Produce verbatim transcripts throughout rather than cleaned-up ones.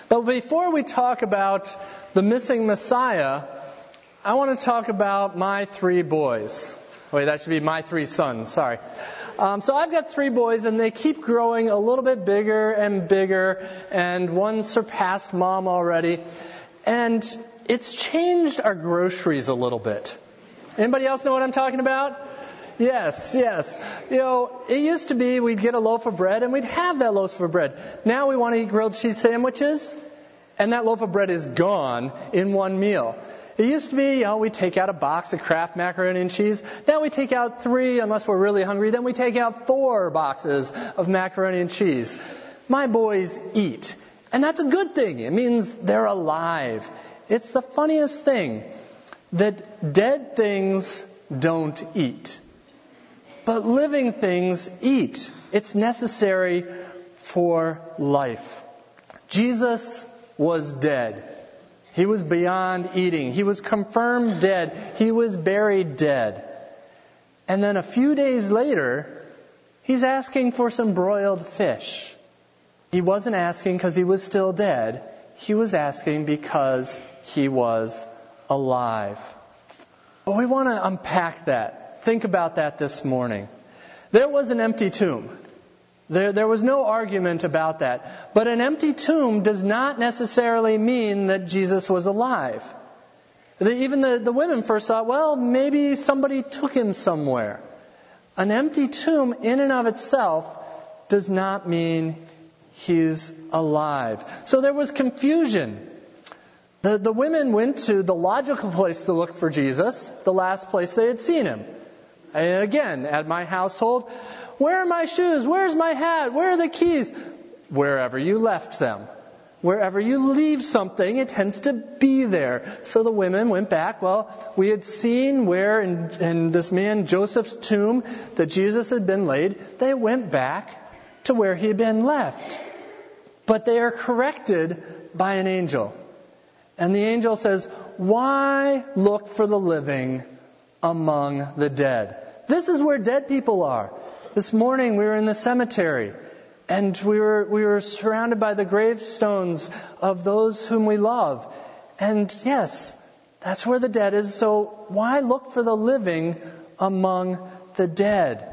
But before we talk about the missing Messiah, I want to talk about my three boys. Wait, that should be my three sons, sorry. Um, so I've got three boys, and they keep growing a little bit bigger and bigger, and one surpassed mom already. And it's changed our groceries a little bit. Anybody else know what I'm talking about? Yes, yes. You know, it used to be we'd get a loaf of bread and we'd have that loaf of bread. Now we want to eat grilled cheese sandwiches, and that loaf of bread is gone in one meal. It used to be, you know, we take out a box of Kraft macaroni and cheese. Now we take out three unless we're really hungry. Then we take out four boxes of macaroni and cheese. My boys eat. And that's a good thing. It means they're alive. It's the funniest thing that dead things don't eat. But living things eat. It's necessary for life. Jesus was dead. He was beyond eating. He was confirmed dead. He was buried dead. And then a few days later, he's asking for some broiled fish. He wasn't asking because he was still dead. He was asking because he was alive. But we want to unpack that. Think about that this morning. There was an empty tomb. There, there was no argument about that. But an empty tomb does not necessarily mean that Jesus was alive. The, even the, the women first thought, well, maybe somebody took him somewhere. An empty tomb in and of itself does not mean he's alive. So there was confusion. The, the women went to the logical place to look for Jesus, the last place they had seen him. And again, at my household, where are my shoes? Where's my hat? Where are the keys? Wherever you left them. Wherever you leave something, it tends to be there. So the women went back. Well, we had seen where in, in this man Joseph's tomb that Jesus had been laid. They went back to where he had been left. But they are corrected by an angel. And the angel says, why look for the living among the dead? This is where dead people are. This morning we were in the cemetery, and we were we were surrounded by the gravestones of those whom we love. And yes, that's where the dead is. So why look for the living among the dead?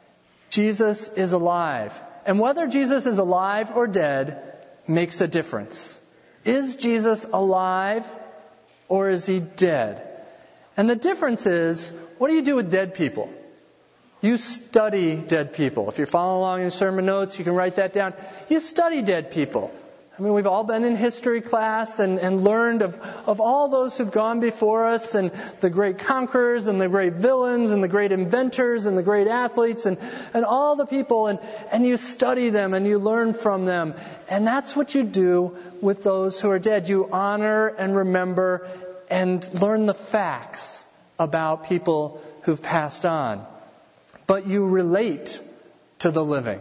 Jesus is alive. And whether Jesus is alive or dead makes a difference. Is Jesus alive or is he dead? And the difference is, what do you do with dead people? You study dead people. If you're following along in sermon notes, you can write that down. You study dead people. I mean, we've all been in history class and, and learned of, of all those who've gone before us, and the great conquerors and the great villains and the great inventors and the great athletes and, and all the people. And, and you study them and you learn from them. And that's what you do with those who are dead. You honor and remember and learn the facts about people who've passed on. But you relate to the living.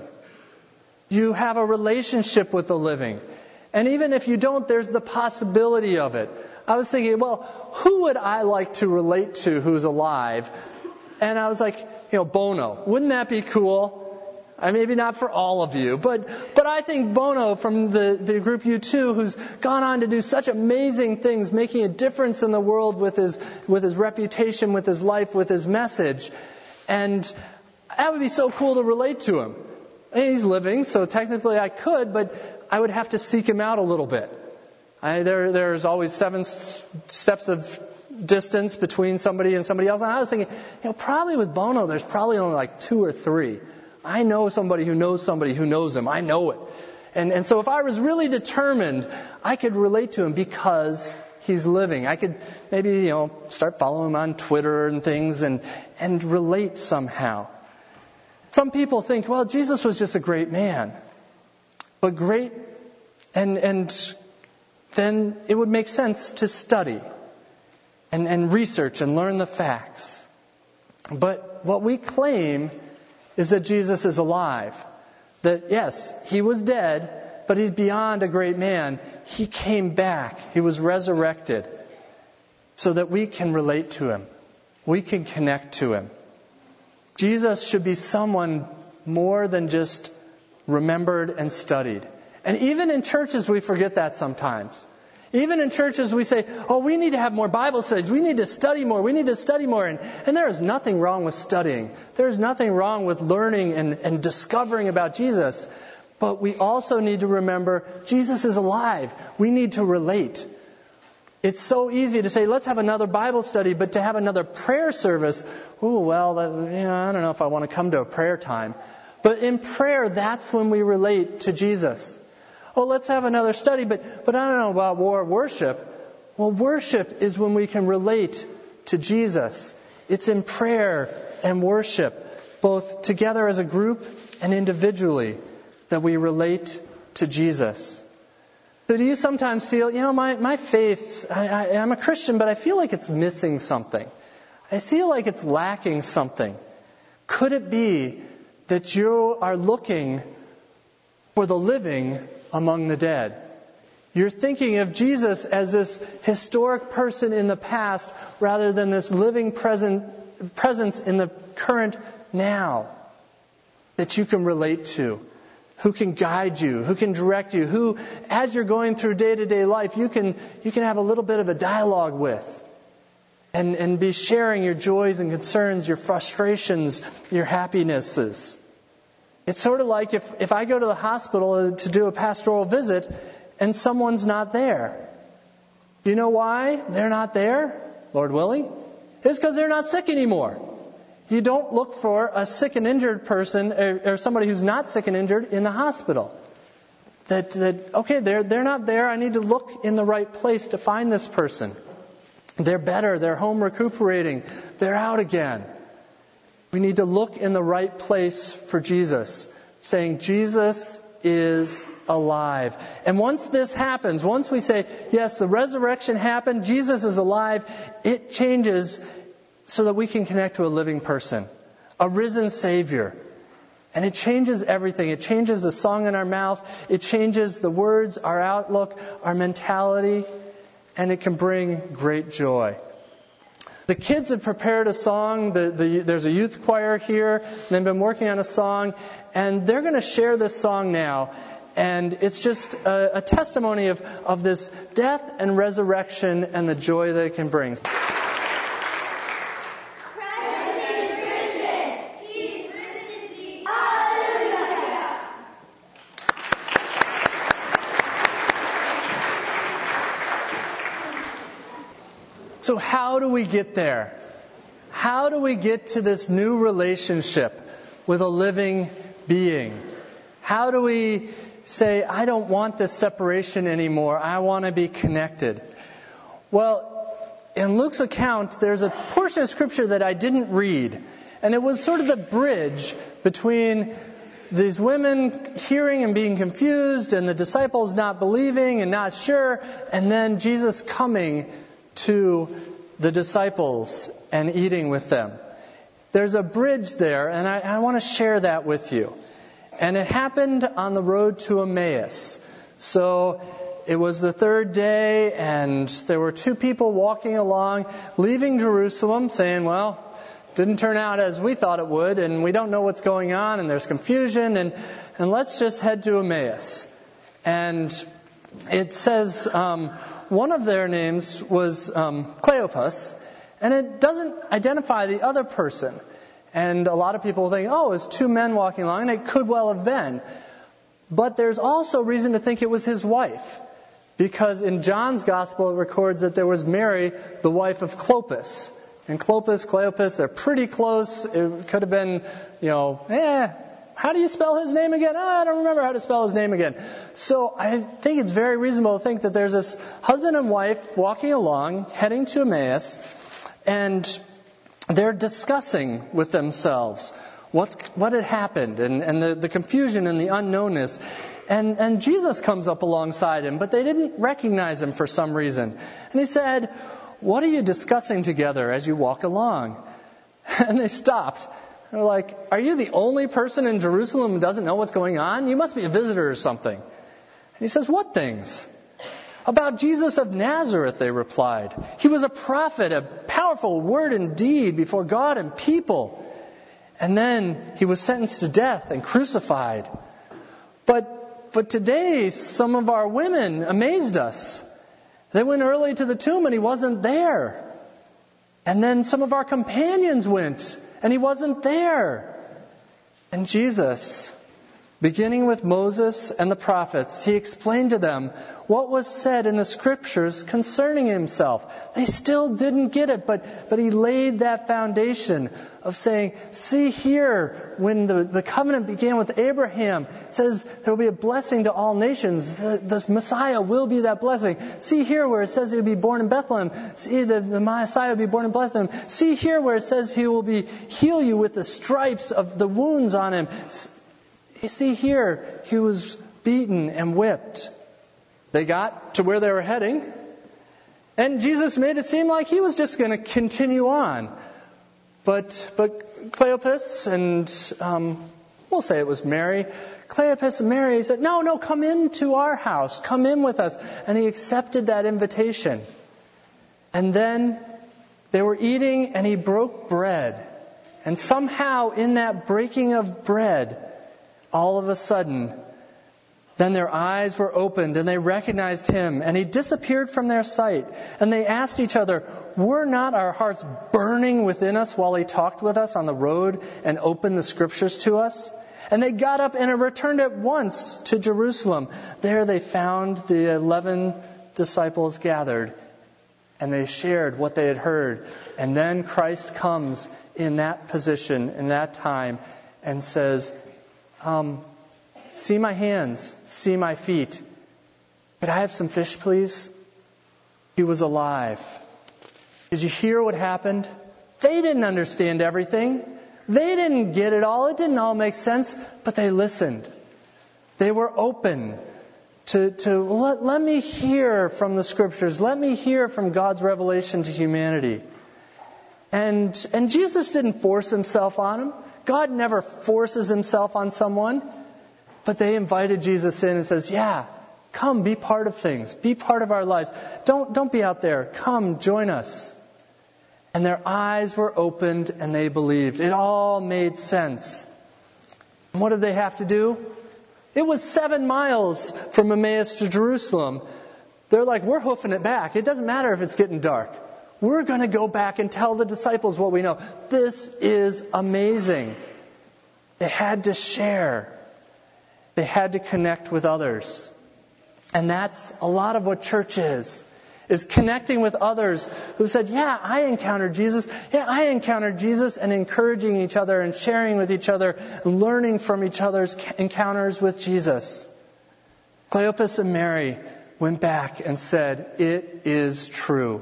You have a relationship with the living. And even if you don't, there's the possibility of it. I was thinking, well, who would I like to relate to who's alive? And I was like, you know, Bono. Wouldn't that be cool? I maybe not for all of you, but but I think Bono from the, the group U two, who's gone on to do such amazing things, making a difference in the world with his with his reputation, with his life, with his message. And that would be so cool to relate to him. And he's living, so technically I could, but I would have to seek him out a little bit. I, there, there's always seven st- steps of distance between somebody and somebody else. And I was thinking, you know, probably with Bono, there's probably only like two or three. I know somebody who knows somebody who knows him. I know it. And, and so if I was really determined, I could relate to him because he's living. I could maybe, you know, start following him on Twitter and things and, and relate somehow. Some people think, well, Jesus was just a great man. But great, and and then it would make sense to study and, and research and learn the facts. But what we claim is that Jesus is alive. That, yes, he was dead, but he's beyond a great man. He came back. He was resurrected so that we can relate to him. We can connect to him. Jesus should be someone more than just remembered and studied. And even in churches, we forget that sometimes. Even in churches, we say, oh, we need to have more Bible studies. We need to study more. We need to study more. And, and there is nothing wrong with studying. There is nothing wrong with learning and, and discovering about Jesus. But we also need to remember Jesus is alive. We need to relate. It's so easy to say, let's have another Bible study, but to have another prayer service, oh, well, that, you know, I don't know if I want to come to a prayer time. But in prayer, that's when we relate to Jesus. Oh, let's have another study, but, but I don't know about war worship. Well, worship is when we can relate to Jesus. It's in prayer and worship, both together as a group and individually, that we relate to Jesus. So do you sometimes feel, you know, my, my faith, I, I, I'm a Christian, but I feel like it's missing something. I feel like it's lacking something. Could it be that you are looking for the living among the dead? You're thinking of Jesus as this historic person in the past rather than this living present, presence in the current now that you can relate to, who can guide you, who can direct you, who, as you're going through day-to-day life, you can you can have a little bit of a dialogue with and, and be sharing your joys and concerns, your frustrations, your happinesses. It's sort of like if, if I go to the hospital to do a pastoral visit and someone's not there. Do you know why they're not there, Lord willing? It's because they're not sick anymore. You don't look for a sick and injured person or, or somebody who's not sick and injured in the hospital. That, that okay, they're, they're not there. I need to look in the right place to find this person. They're better. They're home recuperating. They're out again. We need to look in the right place for Jesus, saying Jesus is alive. And once this happens, once we say, yes, the resurrection happened, Jesus is alive, it changes so that we can connect to a living person, a risen Savior. And it changes everything. It changes the song in our mouth. It changes the words, our outlook, our mentality, and it can bring great joy. The kids have prepared a song. The, the, there's a youth choir here. They've been working on a song, and they're going to share this song now. And it's just a, a testimony of, of this death and resurrection and the joy that it can bring. So how do we get there? How do we get to this new relationship with a living being? How do we say, I don't want this separation anymore. I want to be connected? Well, in Luke's account, there's a portion of Scripture that I didn't read. And it was sort of the bridge between these women hearing and being confused and the disciples not believing and not sure, and then Jesus coming to the disciples and eating with them. There's a bridge there, and I, I want to share that with you. And it happened on the road to Emmaus. So it was the third day, and there were two people walking along, leaving Jerusalem, saying, well, didn't turn out as we thought it would, and we don't know what's going on, and there's confusion, and, and let's just head to Emmaus. And it says um, one of their names was um, Cleopas, and it doesn't identify the other person. And a lot of people think, oh, it's two men walking along, and it could well have been. But there's also reason to think it was his wife, because in John's Gospel it records that there was Mary, the wife of Clopas. And Clopas, Cleopas, they're pretty close. It could have been, you know, eh, how do you spell his name again? Oh, I don't remember how to spell his name again. So I think it's very reasonable to think that there's this husband and wife walking along, heading to Emmaus, and they're discussing with themselves what's what had happened and, and the, the confusion and the unknownness. And, and Jesus comes up alongside him, but they didn't recognize him for some reason. And he said, what are you discussing together as you walk along? And they stopped. They're like, are you the only person in Jerusalem who doesn't know what's going on? You must be a visitor or something. And he says, what things? About Jesus of Nazareth, they replied. He was a prophet, a powerful word and deed before God and people. And then he was sentenced to death and crucified. But but today some of our women amazed us. They went early to the tomb and he wasn't there. And then some of our companions went and he wasn't there. And Jesus, beginning with Moses and the prophets, he explained to them what was said in the scriptures concerning himself. They still didn't get it, but, but he laid that foundation of saying, see here, when the, the covenant began with Abraham, it says there will be a blessing to all nations. The, the Messiah will be that blessing. See here where it says he will be born in Bethlehem. See, the, the Messiah will be born in Bethlehem. See here where it says he will be heal you with the stripes of the wounds on him. You see here, he was beaten and whipped. They got to where they were heading, and Jesus made it seem like he was just going to continue on. But but Cleopas and, um, we'll say it was Mary, Cleopas and Mary said, no, no, come into our house, come in with us. And he accepted that invitation. And then they were eating, and he broke bread. And somehow in that breaking of bread, all of a sudden, then their eyes were opened and they recognized him, and he disappeared from their sight. And they asked each other, were not our hearts burning within us while he talked with us on the road and opened the scriptures to us? And they got up and returned at once to Jerusalem. There they found the eleven disciples gathered, and they shared what they had heard. And then Christ comes in that position, in that time, and says, um, see my hands, see my feet. Could I have some fish, please? He was alive. Did you hear what happened? They didn't understand everything. They didn't get it all. It didn't all make sense, but they listened. They were open to, to let, let me hear from the scriptures. Let me hear from God's revelation to humanity. And, and Jesus didn't force himself on them. God never forces himself on someone. But they invited Jesus in and says, yeah, come be part of things. Be part of our lives. Don't, don't be out there. Come, join us. And their eyes were opened and they believed. It all made sense. And what did they have to do? It was seven miles from Emmaus to Jerusalem. They're like, we're hoofing it back. It doesn't matter if it's getting dark. We're going to go back and tell the disciples what we know. This is amazing. They had to share. They had to connect with others. And that's a lot of what church is. Is connecting with others who said, yeah, I encountered Jesus. Yeah, I encountered Jesus, and encouraging each other and sharing with each other, and learning from each other's encounters with Jesus. Cleopas and Mary went back and said, it is true.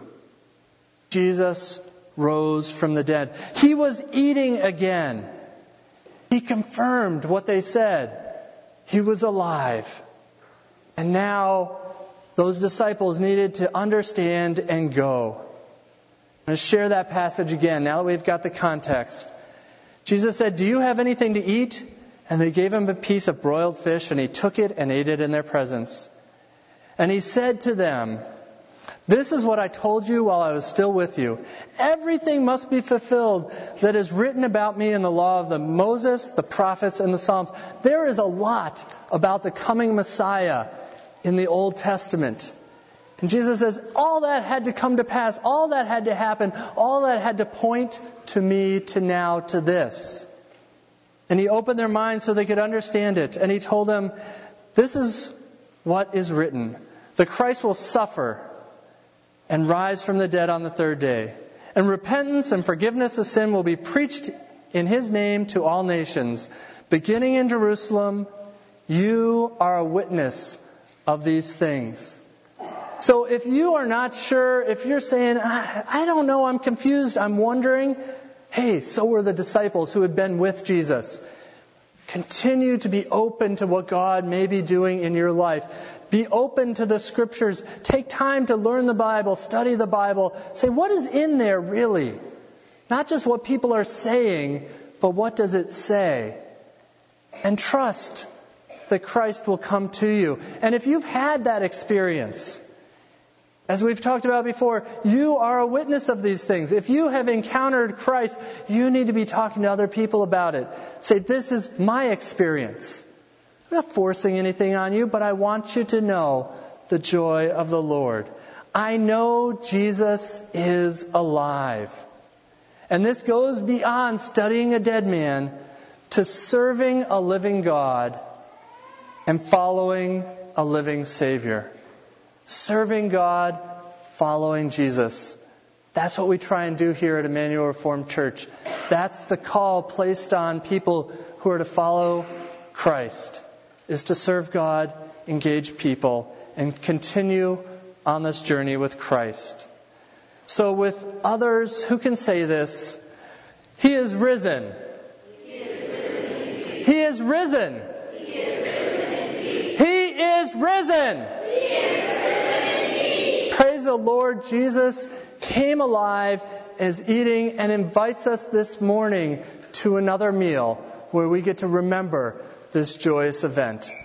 Jesus rose from the dead. He was eating again. He confirmed what they said. He was alive. And now those disciples needed to understand and go. I'm going to share that passage again now that we've got the context. Jesus said, do you have anything to eat? And they gave him a piece of broiled fish, and he took it and ate it in their presence. And he said to them, this is what I told you while I was still with you. Everything must be fulfilled that is written about me in the law of the Moses, the prophets, and the Psalms. There is a lot about the coming Messiah in the Old Testament. And Jesus says, all that had to come to pass, all that had to happen, all that had to point to me to now to this. And he opened their minds so they could understand it. And he told them, this is what is written. The Christ will suffer and rise from the dead on the third day. And repentance and forgiveness of sin will be preached in his name to all nations. Beginning in Jerusalem, you are a witness of these things. So if you are not sure, if you're saying, I, I don't know, I'm confused, I'm wondering, hey, so were the disciples who had been with Jesus. Continue to be open to what God may be doing in your life. Be open to the scriptures. Take time to learn the Bible, study the Bible. Say, what is in there really? Not just what people are saying, but what does it say? And trust that Christ will come to you. And if you've had that experience, as we've talked about before, you are a witness of these things. If you have encountered Christ, you need to be talking to other people about it. Say, this is my experience. I'm not forcing anything on you, but I want you to know the joy of the Lord. I know Jesus is alive. And this goes beyond studying a dead man to serving a living God and following a living Savior. Serving God, following Jesus. That's what we try and do here at Emmanuel Reformed Church. That's the call placed on people who are to follow Christ, is to serve God, engage people, and continue on this journey with Christ. So with others who can say this, He is risen. He is risen. He is risen. He is risen. He is risen. He is risen. Praise the Lord, Jesus came alive, is eating, and invites us this morning to another meal where we get to remember this joyous event.